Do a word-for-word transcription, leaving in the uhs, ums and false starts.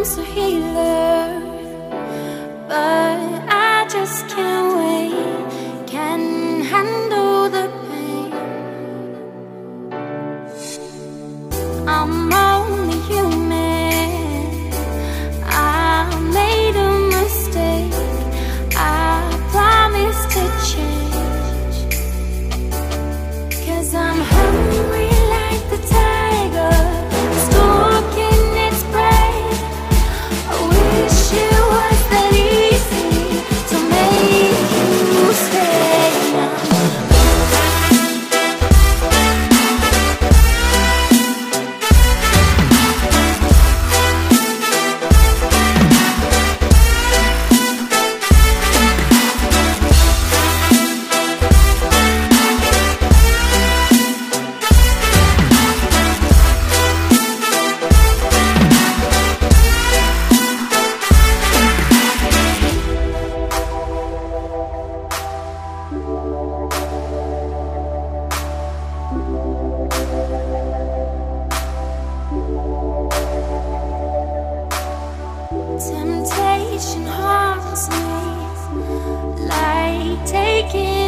a healer, but I just can't wait, can't handle the pain. I'm only human, I made a mistake, I promise to change. 'Cause I'm hungry like the tiger, stalking its prey. I wish it was that easy to make you stay. Temptation haunts me like taking